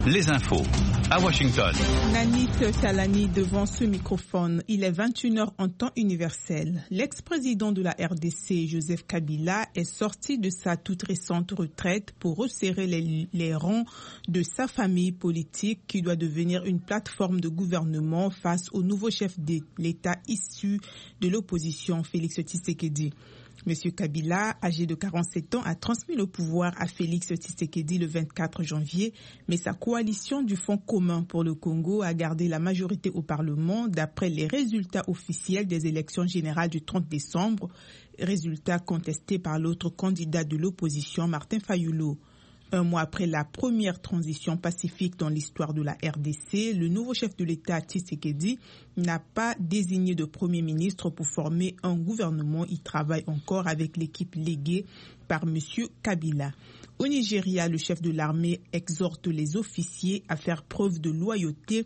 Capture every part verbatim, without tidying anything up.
Les infos à Washington. Nanit Talani devant ce microphone. Il est vingt et une heures en temps universel. L'ex-président de la R D C, Joseph Kabila, est sorti de sa toute récente retraite pour resserrer les, les rangs de sa famille politique qui doit devenir une plateforme de gouvernement face au nouveau chef de l'État issu de l'opposition, Félix Tshisekedi. Monsieur Kabila, âgé de quarante-sept ans, a transmis le pouvoir à Félix Tshisekedi le vingt-quatre janvier, mais sa coalition du Front commun pour le Congo a gardé la majorité au Parlement d'après les résultats officiels des élections générales du trente décembre, résultats contestés par l'autre candidat de l'opposition, Martin Fayulu. Un mois après la première transition pacifique dans l'histoire de la R D C, le nouveau chef de l'État, Tshisekedi, n'a pas désigné de Premier ministre pour former un gouvernement. Il travaille encore avec l'équipe léguée par M. Kabila. Au Nigeria, le chef de l'armée exhorte les officiers à faire preuve de loyauté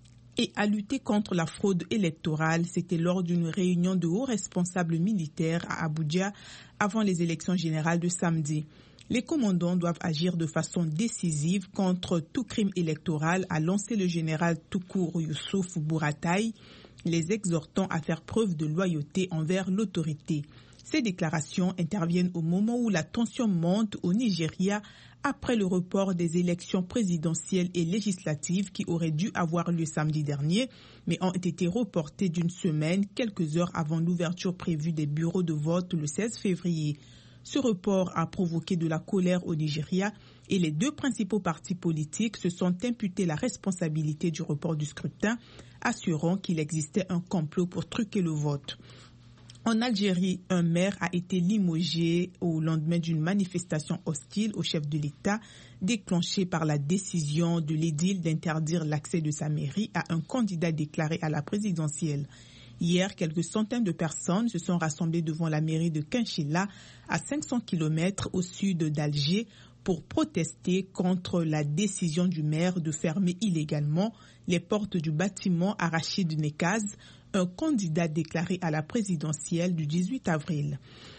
et à lutter contre la fraude électorale. C'était lors d'une réunion de hauts responsables militaires à Abuja avant les élections générales de samedi. Les commandants doivent agir de façon décisive contre tout crime électoral, a lancé le général Tukur Youssouf Bourataï, les exhortant à faire preuve de loyauté envers l'autorité. Ces déclarations interviennent au moment où la tension monte au Nigeria après le report des élections présidentielles et législatives qui auraient dû avoir lieu samedi dernier, mais ont été reportées d'une semaine, quelques heures avant l'ouverture prévue des bureaux de vote le seize février. Ce report a provoqué de la colère au Nigeria et les deux principaux partis politiques se sont imputés la responsabilité du report du scrutin, assurant qu'il existait un complot pour truquer le vote. En Algérie, un maire a été limogé au lendemain d'une manifestation hostile au chef de l'État, déclenchée par la décision de l'édile d'interdire l'accès de sa mairie à un candidat déclaré à la présidentielle. Hier, quelques centaines de personnes se sont rassemblées devant la mairie de Kinshela, à cinq cents kilomètres au sud d'Alger, pour protester contre la décision du maire de fermer illégalement les portes du bâtiment à Rachid Nekaz, un candidat déclaré à la présidentielle du dix-huit avril.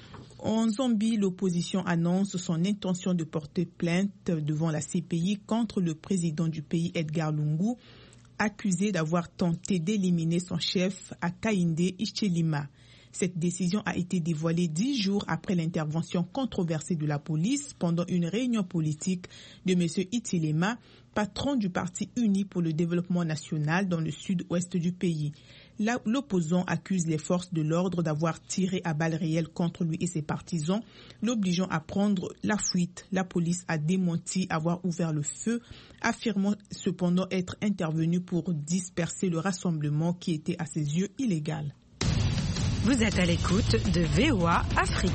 En Zambie, l'opposition annonce son intention de porter plainte devant la C P I contre le président du pays, Edgar Lungu, accusé d'avoir tenté d'éliminer son chef Hakainde Hichilema. Cette décision a été dévoilée dix jours après l'intervention controversée de la police pendant une réunion politique de M. Hichilema, patron du Parti uni pour le développement national dans le sud-ouest du pays. Là, l'opposant accuse les forces de l'ordre d'avoir tiré à balles réelles contre lui et ses partisans, l'obligeant à prendre la fuite. La police a démenti avoir ouvert le feu, affirmant cependant être intervenu pour disperser le rassemblement qui était à ses yeux illégal. Vous êtes à l'écoute de V O A Afrique.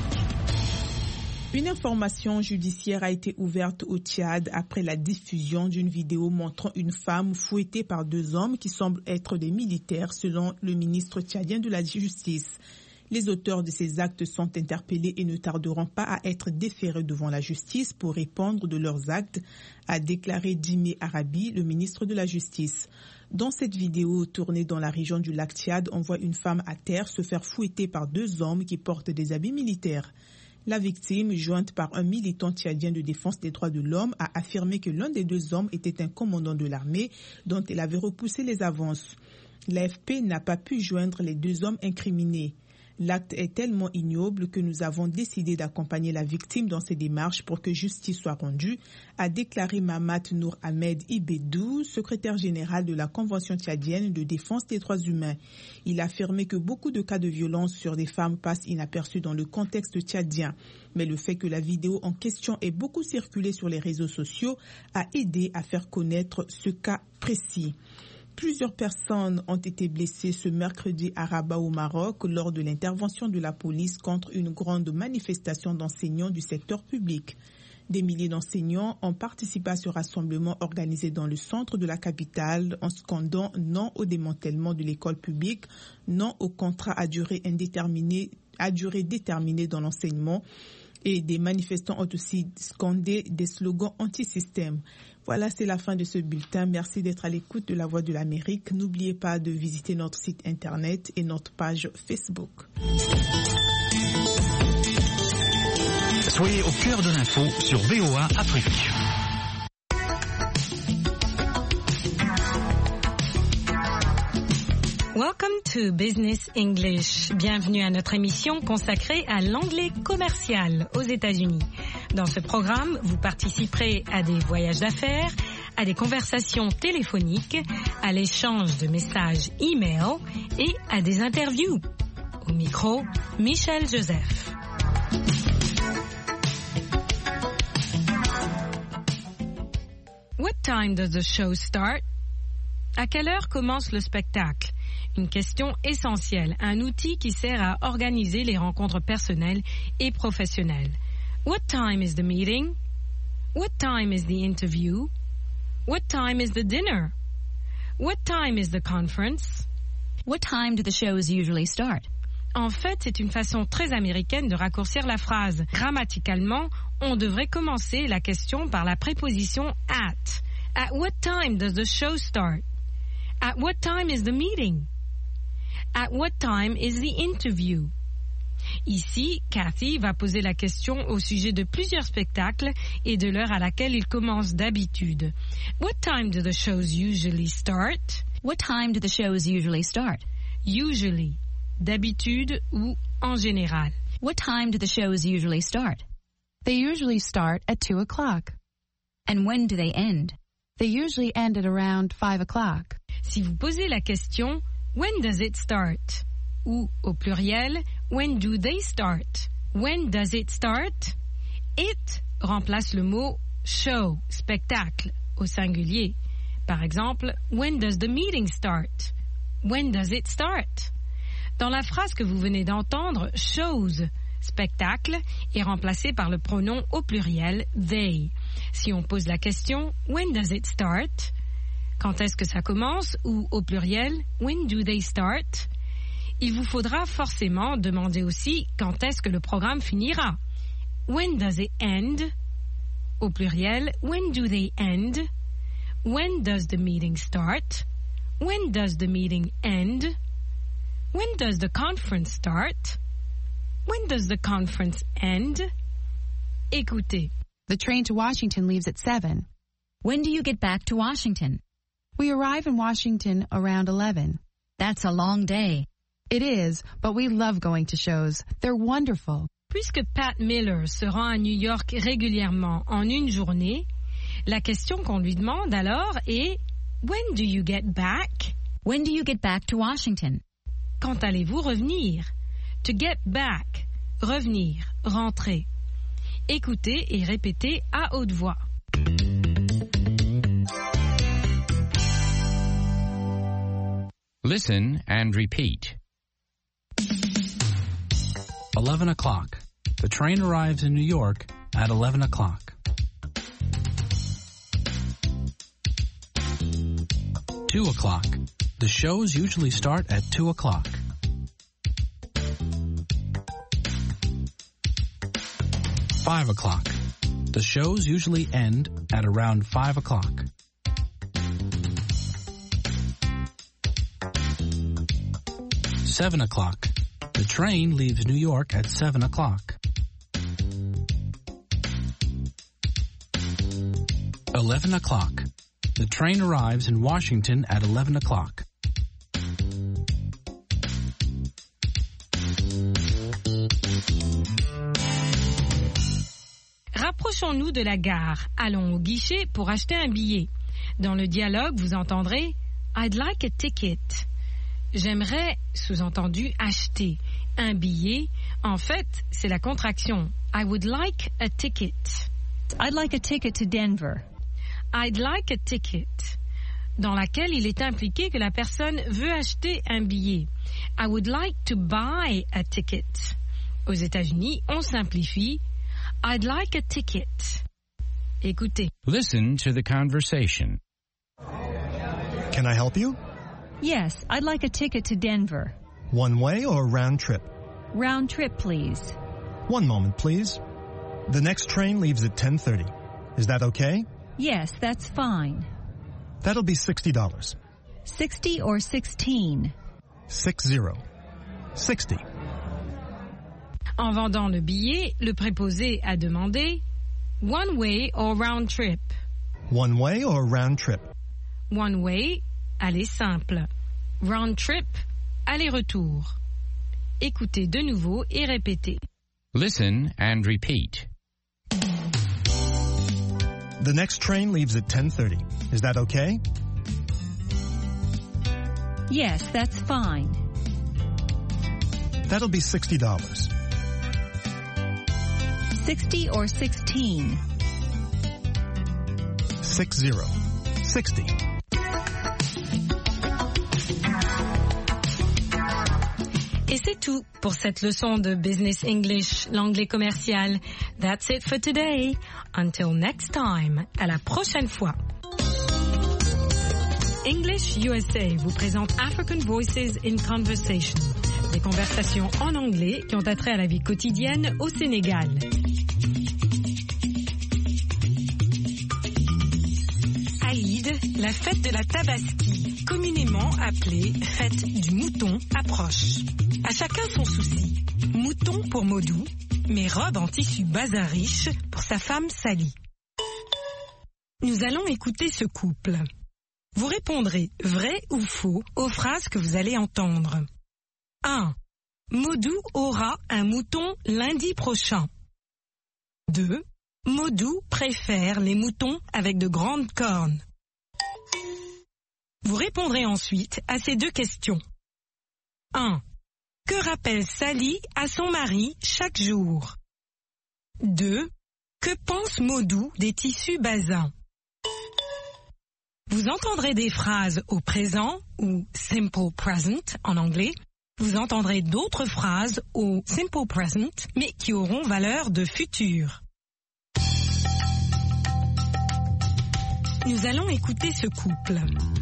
Une information judiciaire a été ouverte au Tchad après la diffusion d'une vidéo montrant une femme fouettée par deux hommes qui semblent être des militaires, selon le ministre tchadien de la Justice. Les auteurs de ces actes sont interpellés et ne tarderont pas à être déférés devant la justice pour répondre de leurs actes, a déclaré Djimé Arabi, le ministre de la Justice. Dans cette vidéo tournée dans la région du lac Tchad, on voit une femme à terre se faire fouetter par deux hommes qui portent des habits militaires. La victime, jointe par un militant tchadien de défense des droits de l'homme, a affirmé que l'un des deux hommes était un commandant de l'armée dont elle avait repoussé les avances. L'A F P n'a pas pu joindre les deux hommes incriminés. L'acte est tellement ignoble que nous avons décidé d'accompagner la victime dans ses démarches pour que justice soit rendue, a déclaré Mahamat Nour Ahmed Ibedou, secrétaire général de la Convention tchadienne de défense des droits humains. Il a affirmé que beaucoup de cas de violence sur des femmes passent inaperçus dans le contexte tchadien. Mais le fait que la vidéo en question ait beaucoup circulé sur les réseaux sociaux a aidé à faire connaître ce cas précis. Plusieurs personnes ont été blessées ce mercredi à Rabat au Maroc lors de l'intervention de la police contre une grande manifestation d'enseignants du secteur public. Des milliers d'enseignants ont participé à ce rassemblement organisé dans le centre de la capitale en scandant non au démantèlement de l'école publique, non au contrat à durée indéterminée, à durée déterminée dans l'enseignement. Et des manifestants ont aussi scandé des slogans anti-système. Voilà, c'est la fin de ce bulletin. Merci d'être à l'écoute de La Voix de l'Amérique. N'oubliez pas de visiter notre site internet et notre page Facebook. Soyez au cœur de l'info sur V O A Afrique. Welcome to Business English. Bienvenue à notre émission consacrée à l'anglais commercial aux États-Unis. Dans ce programme, vous participerez à des voyages d'affaires, à des conversations téléphoniques, à l'échange de messages e-mail et à des interviews. Au micro, Michel Joseph. What time does the show start? À quelle heure commence le spectacle? Une question essentielle, un outil qui sert à organiser les rencontres personnelles et professionnelles. What time is the meeting? What time is the interview? What time is the dinner? What time is the conference? What time do the shows usually start? En fait, c'est une façon très américaine de raccourcir la phrase. Grammaticalement, on devrait commencer la question par la préposition at. At what time does the show start? At what time is the meeting? At what time is the interview? Ici, Kathy va poser la question au sujet de plusieurs spectacles et de l'heure à laquelle ils commencent d'habitude. What time do the shows usually start? What time do the shows usually start? Usually, d'habitude ou en général. What time do the shows usually start? They usually start at two o'clock. And when do they end? They usually end at around five o'clock. Si vous posez la question, when does it start? Ou, au pluriel, when do they start? When does it start? It remplace le mot show, spectacle, au singulier. Par exemple, when does the meeting start? When does it start? Dans la phrase que vous venez d'entendre, shows, spectacle, est remplacé par le pronom au pluriel they. Si on pose la question, when does it start? Quand est-ce que ça commence? Ou au pluriel, when do they start? Il vous faudra forcément demander aussi quand est-ce que le programme finira. When does it end? Au pluriel, when do they end? When does the meeting start? When does the meeting end? When does the conference start? When does the conference end? Écoutez. The train to Washington leaves at seven. When do you get back to Washington? We arrive in Washington around eleven. That's a long day. It is, but we love going to shows. They're wonderful. Puisque Pat Miller se rend à New York régulièrement en une journée, la question qu'on lui demande alors est « When do you get back? » When do you get back to Washington? Quand allez-vous revenir? To get back, revenir, rentrer. Écoutez et répétez à haute voix. Listen and repeat. eleven o'clock. The train arrives in New York at eleven o'clock. two o'clock. The shows usually start at two o'clock. five o'clock. The shows usually end at around five o'clock. seven o'clock. The train leaves New York at seven o'clock. eleven o'clock. The train arrives in Washington at eleven o'clock. Rapprochons-nous de la gare. Allons au guichet pour acheter un billet. Dans le dialogue, vous entendrez « I'd like a ticket ». J'aimerais, sous-entendu, acheter un billet. En fait, c'est la contraction « I would like a ticket ». I'd like a ticket to Denver. I'd like a ticket, dans laquelle il est impliqué que la personne veut acheter un billet. I would like to buy a ticket. Aux États-Unis, on simplifie I'd like a ticket. Écoutez. Listen to the conversation. Can I help you? Yes, I'd like a ticket to Denver. One way or round trip? Round trip, please. One moment, please. The next train leaves at ten thirty. Is that okay? Yes, that's fine. That'll be sixty dollars. Sixty or sixteen? Six zero. Sixty. En vendant le billet, le préposé a demandé one way or round trip. One way or round trip? One way, aller simple. Round trip, aller-retour. Écoutez de nouveau et répétez. Listen and repeat. The next train leaves at ten thirty. Is that okay? Yes, that's fine. That'll be sixty dollars. sixty or sixteen? Six zero. Sixty. Et c'est tout pour cette leçon de Business English, l'anglais commercial. That's it for today. Until next time. À la prochaine fois. English U S A vous présente African Voices in Conversation. Des conversations en anglais qui ont attrait à la vie quotidienne au Sénégal. Aïd, la fête de la Tabaski, communément appelée fête du mouton, approche. À chacun son souci. Mouton pour Modou, mais robe en tissu bazin riche pour sa femme Sally. Nous allons écouter ce couple. Vous répondrez vrai ou faux aux phrases que vous allez entendre. un. Modou aura un mouton lundi prochain. deux. Modou préfère les moutons avec de grandes cornes. Vous répondrez ensuite à ces deux questions. un. Que rappelle Sally à son mari chaque jour? deux. Que pense Modou des tissus bazins? Vous entendrez des phrases au présent ou simple present en anglais. Vous entendrez d'autres phrases au simple present mais qui auront valeur de futur. Nous allons écouter ce couple.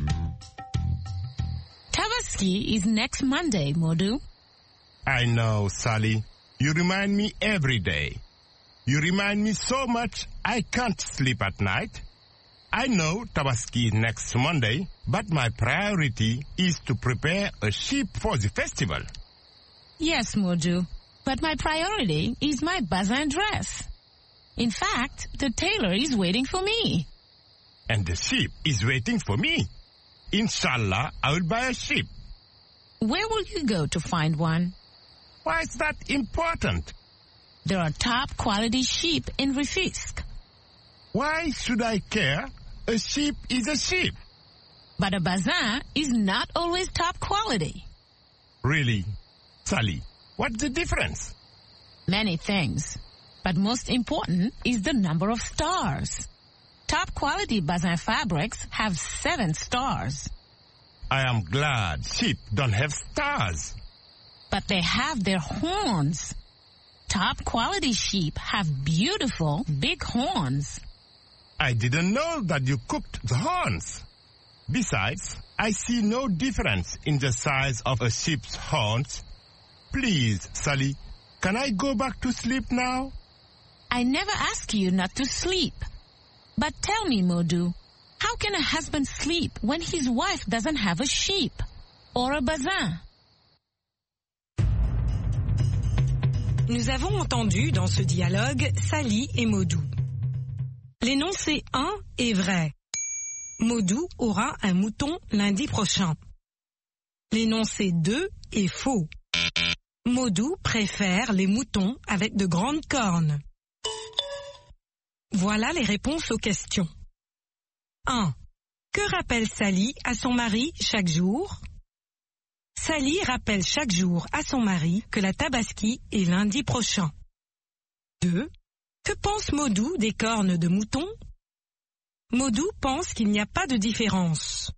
Tabaski is next Monday, Modou. I know, Sally. You remind me every day. You remind me so much I can't sleep at night. I know Tabaski is next Monday, but my priority is to prepare a sheep for the festival. Yes, Modou, but my priority is my bazin dress. In fact, the tailor is waiting for me. And the sheep is waiting for me. Inshallah, I will buy a sheep. Where will you go to find one? Why is that important? There are top quality sheep in Rufisque. Why should I care? A sheep is a sheep. But a bazin is not always top quality. Really? Sally, what's the difference? Many things. But most important is the number of stars. Top quality bazin fabrics have seven stars. I am glad sheep don't have stars. But they have their horns. Top quality sheep have beautiful big horns. I didn't know that you cooked the horns. Besides, I see no difference in the size of a sheep's horns. Please, Sally, can I go back to sleep now? I never ask you not to sleep. But tell me, Modou, how can a husband sleep when his wife doesn't have a sheep or a bazin? Nous avons entendu dans ce dialogue Sally et Modou. L'énoncé un est vrai. Modou aura un mouton lundi prochain. L'énoncé deux est faux. Modou préfère les moutons avec de grandes cornes. Voilà les réponses aux questions. un. Que rappelle Sally à son mari chaque jour? Sally rappelle chaque jour à son mari que la Tabaski est lundi prochain. deux. Que pense Modou des cornes de mouton? Modou pense qu'il n'y a pas de différence.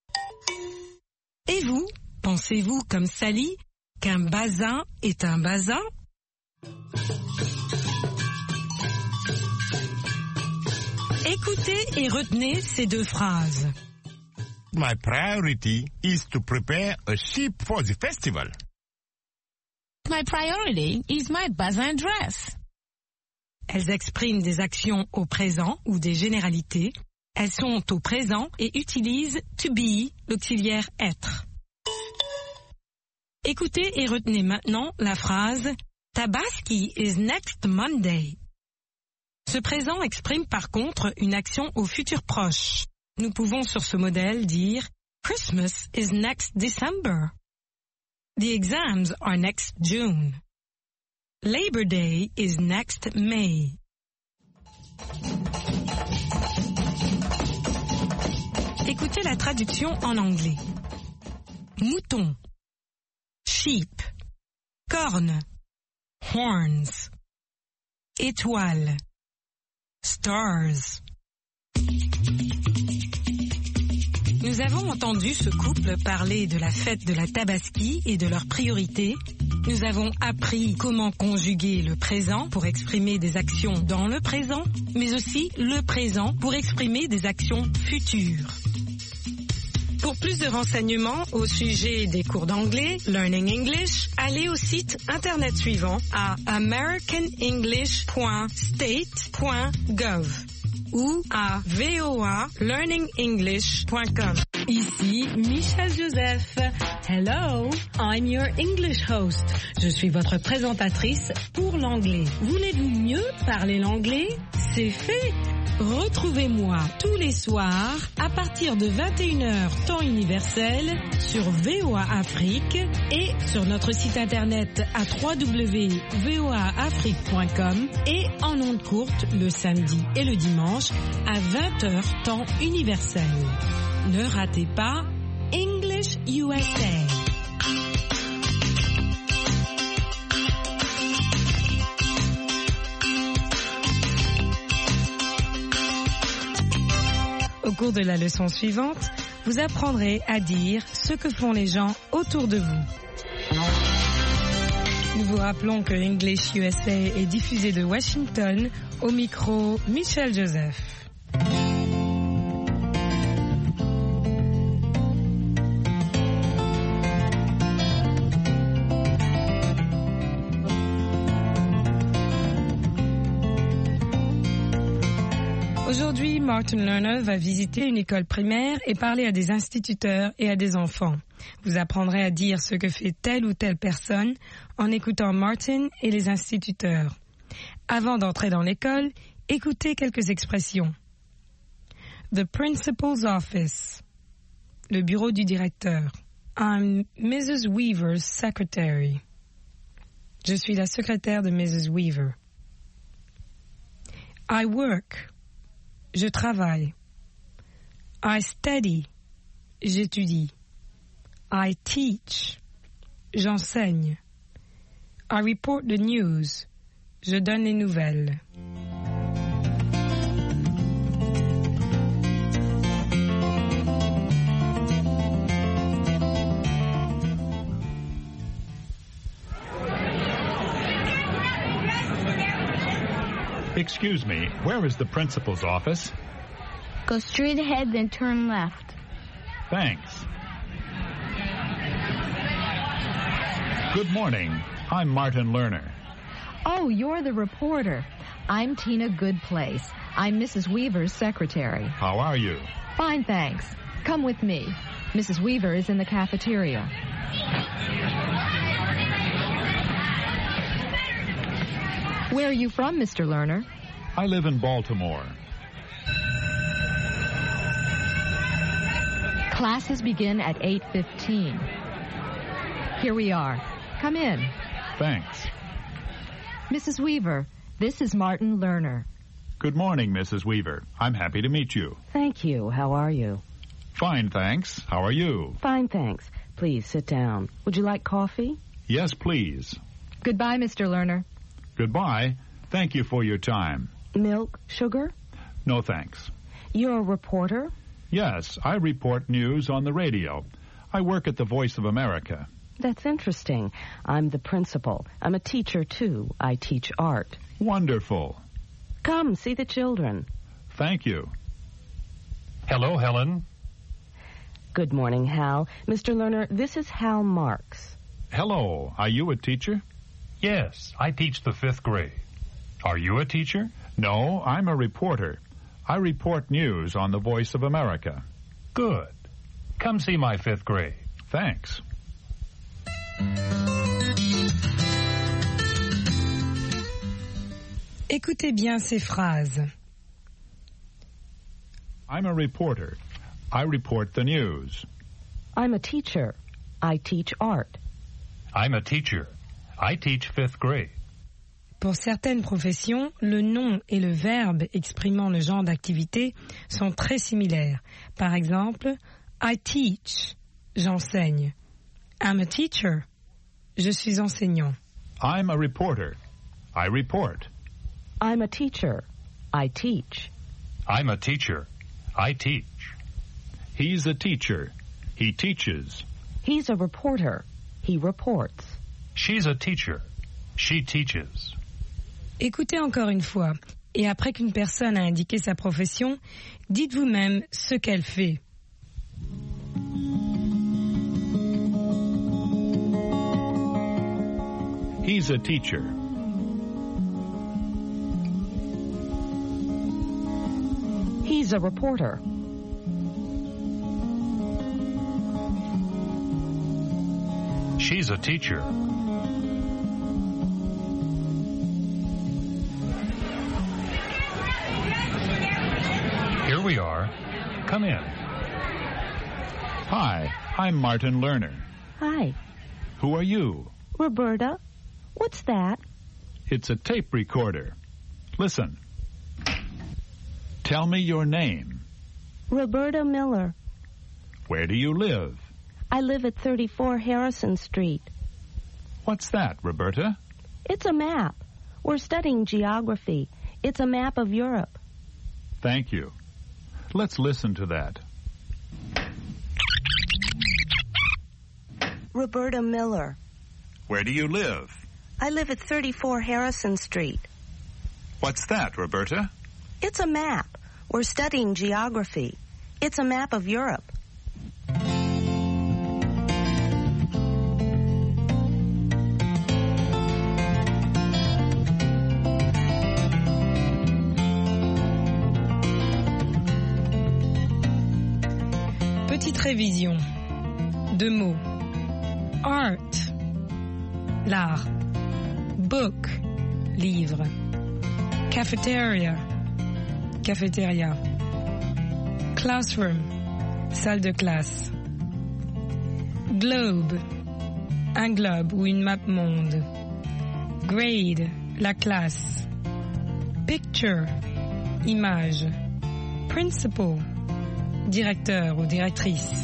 Et vous, pensez-vous comme Sally qu'un bazin est un bazin? Écoutez et retenez ces deux phrases. My priority is to prepare a sheep for the festival. My priority is my bazin dress. Elles expriment des actions au présent ou des généralités. Elles sont au présent et utilisent to be, l'auxiliaire être. Écoutez et retenez maintenant la phrase Tabaski is next Monday. Ce présent exprime par contre une action au futur proche. Nous pouvons sur ce modèle dire Christmas is next December. The exams are next June. Labor Day is next May. Écoutez la traduction en anglais. Mouton, sheep, corne, horns, étoile, stars. Nous avons entendu ce couple parler de la fête de la Tabaski et de leurs priorités. Nous avons appris comment conjuguer le présent pour exprimer des actions dans le présent, mais aussi le présent pour exprimer des actions futures. Pour plus de renseignements au sujet des cours d'anglais, Learning English, allez au site internet suivant à american english point state point gov ou à voa learning english point com. Ici Michel Joseph. Hello, I'm your English host. Je suis votre présentatrice pour l'anglais. Voulez-vous mieux parler l'anglais? C'est fait. Retrouvez-moi tous les soirs à partir de vingt et une heures temps universel sur V O A Afrique et sur notre site internet à w w w point v o a afrique point com et en ondes courtes le samedi et le dimanche à vingt heures temps universel. Ne ratez pas English U S A. Au cours de la leçon suivante, vous apprendrez à dire ce que font les gens autour de vous. Nous vous rappelons que English U S A est diffusé de Washington, au micro Michel Joseph. Aujourd'hui, Martin Lerner va visiter une école primaire et parler à des instituteurs et à des enfants. Vous apprendrez à dire ce que fait telle ou telle personne en écoutant Martin et les instituteurs. Avant d'entrer dans l'école, écoutez quelques expressions. The principal's office. Le bureau du directeur. I'm Missus Weaver's secretary. Je suis la secrétaire de Missus Weaver. I work. Je travaille. I study. J'étudie. I teach. J'enseigne. I report the news. Je donne les nouvelles. Excuse me, where is the principal's office? Go straight ahead, then turn left. Thanks. Good morning. I'm Martin Lerner. Oh, you're the reporter. I'm Tina Goodplace. I'm Missus Weaver's secretary. How are you? Fine, thanks. Come with me. Missus Weaver is in the cafeteria. Where are you from, Mister Lerner? I live in Baltimore. Classes begin at eight fifteen. Here we are. Come in. Thanks. Missus Weaver, this is Martin Lerner. Good morning, Missus Weaver. I'm happy to meet you. Thank you. How are you? Fine, thanks. How are you? Fine, thanks. Please sit down. Would you like coffee? Yes, please. Goodbye, Mister Lerner. Goodbye. Thank you for your time. Milk, sugar? No, thanks. You're a reporter? Yes, I report news on the radio. I work at the Voice of America. That's interesting. I'm the principal. I'm a teacher, too. I teach art. Wonderful. Come, see the children. Thank you. Hello, Helen. Good morning, Hal. Mister Lerner, this is Hal Marks. Hello. Are you a teacher? Yes, I teach the fifth grade. Are you a teacher? No, I'm a reporter. I report news on the Voice of America. Good. Come see my fifth grade. Thanks. Écoutez bien ces phrases. I'm a reporter. I report the news. I'm a teacher. I teach art. I'm a teacher. I teach fifth grade. Pour certaines professions, le nom et le verbe exprimant le genre d'activité sont très similaires. Par exemple, I teach, j'enseigne. I'm a teacher, je suis enseignant. I'm a reporter. I report. I'm a teacher. I teach. I'm a teacher. I teach. He's a teacher. He teaches. He's a reporter. He reports. She's a teacher. She teaches. Écoutez encore une fois, et après qu'une personne a indiqué sa profession, dites vous-même ce qu'elle fait. He's a teacher. He's a reporter. She's a teacher. Here we are. Come in. Hi, I'm Martin Lerner. Hi. Who are you? Roberta. What's that? It's a tape recorder. Listen. Tell me your name. Roberta Miller. Where do you live? I live at thirty-four Harrison Street. What's that, Roberta? It's a map. We're studying geography. It's a map of Europe. Thank you. Let's listen to that. Roberta Miller. Where do you live? I live at thirty-four Harrison Street. What's that, Roberta? It's a map. We're studying geography. It's a map of Europe. Petite révision. Deux mots. Art, l'art. Book, livre. Cafeteria, cafétéria. Classroom, salle de classe. Globe, un globe ou une map monde. Grade, la classe. Picture, image. Principal, directeur ou directrice.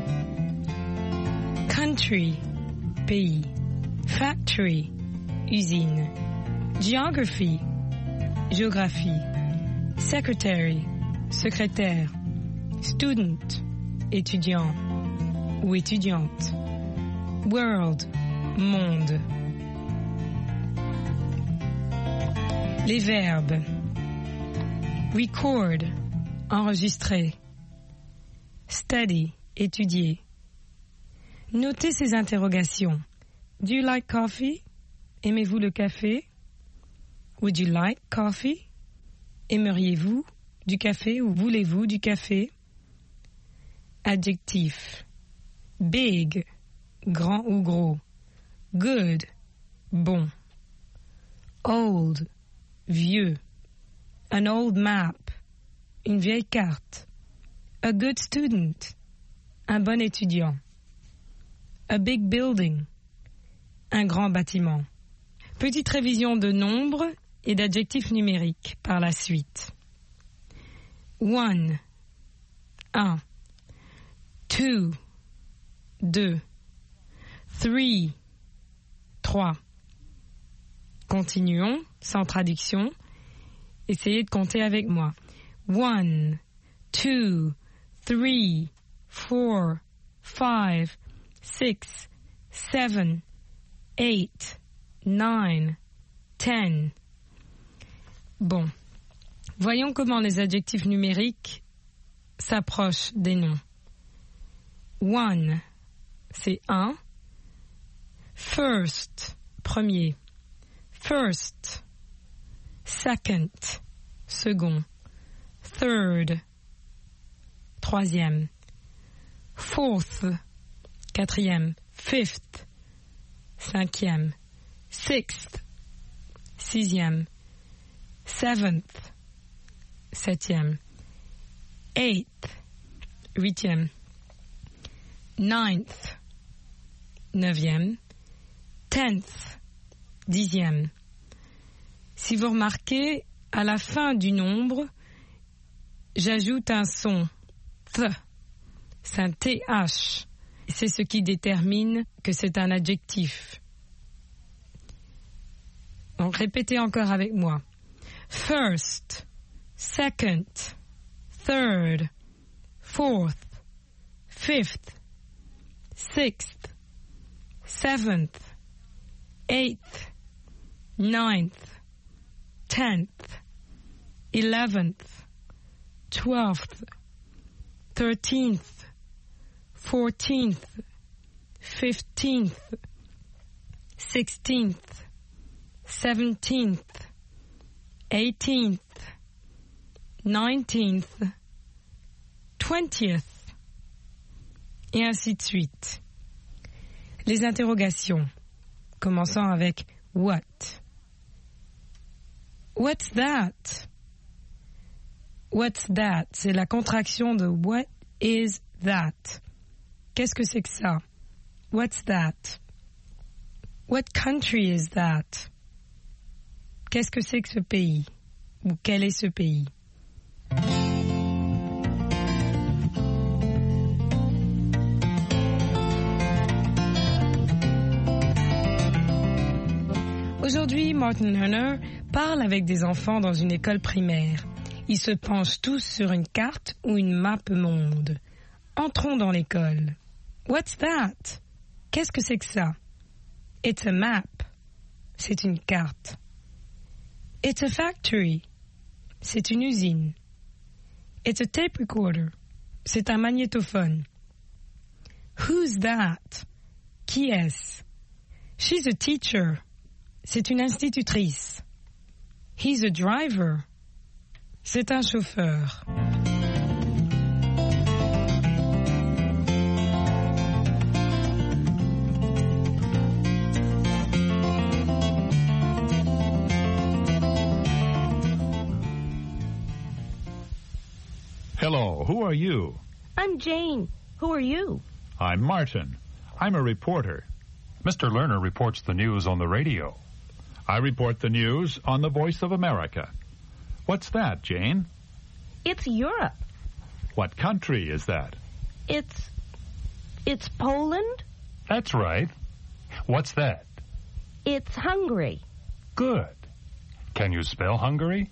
Country, pays. Factory, usine. Geography, géographie. Secretary, secrétaire. Student, étudiant ou étudiante. World, monde. Les verbes. Record, enregistrer. Study, étudier. Notez ces interrogations. Do you like coffee? Aimez-vous le café? Would you like coffee? Aimeriez-vous du café ou voulez-vous du café? Adjectif. Big, grand ou gros. Good, bon. Old, vieux. An old map, une vieille carte. A good student, un bon étudiant. A big building, un grand bâtiment. Petite révision de nombres et d'adjectifs numériques par la suite. One, un. Two, deux. Three, trois. Continuons, sans traduction. Essayez de compter avec moi. One, two, three, four, five, six, seven, eight, nine, ten. Bon, voyons comment les adjectifs numériques s'approchent des noms. One, c'est un. First, premier. First. Second, second. Third, troisième. Fourth, quatrième. Fifth, cinquième. Sixth, sixième. Seventh, septième. Eighth, huitième. Ninth, neuvième. tenth, dixième. Si vous remarquez, à la fin du nombre, j'ajoute un son, th. C'est un T H. C'est ce qui détermine que c'est un adjectif. Donc répétez encore avec moi. First, second, third, fourth, fifth, sixth, seventh, eighth, ninth, tenth, eleventh, twelfth, thirteenth, fourteenth, fifteenth, sixteenth, seventeenth, eighteenth, nineteenth, twentieth, et ainsi de suite. Les interrogations, commençant avec what. What's that? What's that? C'est la contraction de what is that? Qu'est-ce que c'est que ça? What's that? What country is that? Qu'est-ce que c'est que ce pays? Ou quel est ce pays? Aujourd'hui, Martin Lerner parle avec des enfants dans une école primaire. Ils se penchent tous sur une carte ou une map monde. Entrons dans l'école. What's that? Qu'est-ce que c'est que ça? It's a map. C'est une carte. It's a factory. C'est une usine. It's a tape recorder. C'est un magnétophone. Who's that? Qui est-ce? She's a teacher. C'est une institutrice. He's a driver. C'est un chauffeur. Hello, who are you? I'm Jane. Who are you? I'm Martin. I'm a reporter. Mister Lerner reports the news on the radio. I report the news on the Voice of America. What's that, Jane? It's Europe. What country is that? It's... it's Poland? That's right. What's that? It's Hungary. Good. Can you spell Hungary?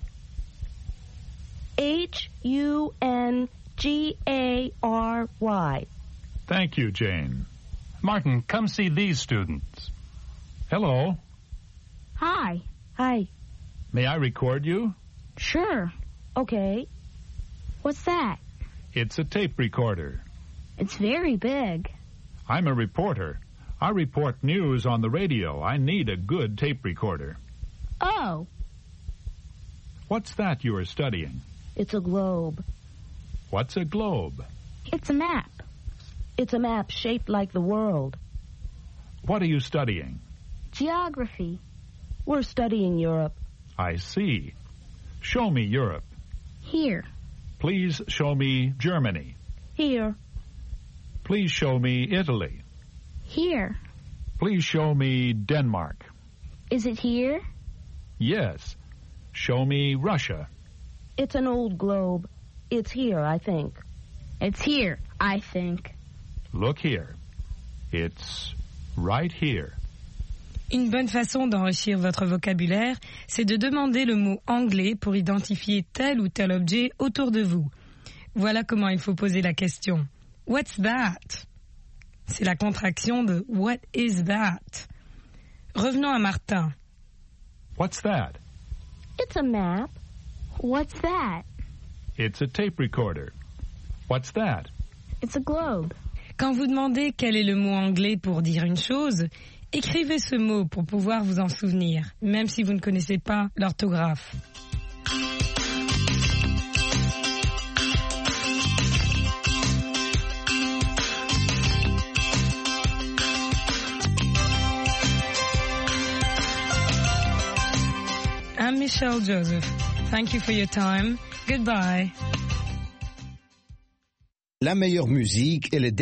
H U N G A R Y. Thank you, Jane. Martin, come see these students. Hello. Hi. Hi. May I record you? Sure. Okay. What's that? It's a tape recorder. It's very big. I'm a reporter. I report news on the radio. I need a good tape recorder. Oh. What's that you are studying? It's a globe. What's a globe? It's a map. It's a map shaped like the world. What are you studying? Geography. We're studying Europe. I see. Show me Europe. Here. Please show me Germany. Here. Please show me Italy. Here. Please show me Denmark. Is it here? Yes. Show me Russia. It's an old globe. It's here, I think. It's here, I think. Look here. It's right here. Une bonne façon d'enrichir votre vocabulaire, c'est de demander le mot anglais pour identifier tel ou tel objet autour de vous. Voilà comment il faut poser la question. What's that? C'est la contraction de What is that? Revenons à Martin. What's that? It's a map. What's that? It's a tape recorder. What's that? It's a globe. Quand vous demandez quel est le mot anglais pour dire une chose, écrivez ce mot pour pouvoir vous en souvenir, même si vous ne connaissez pas l'orthographe. I'm Michelle Joseph. Thank you for your time. Goodbye. La meilleure musique et les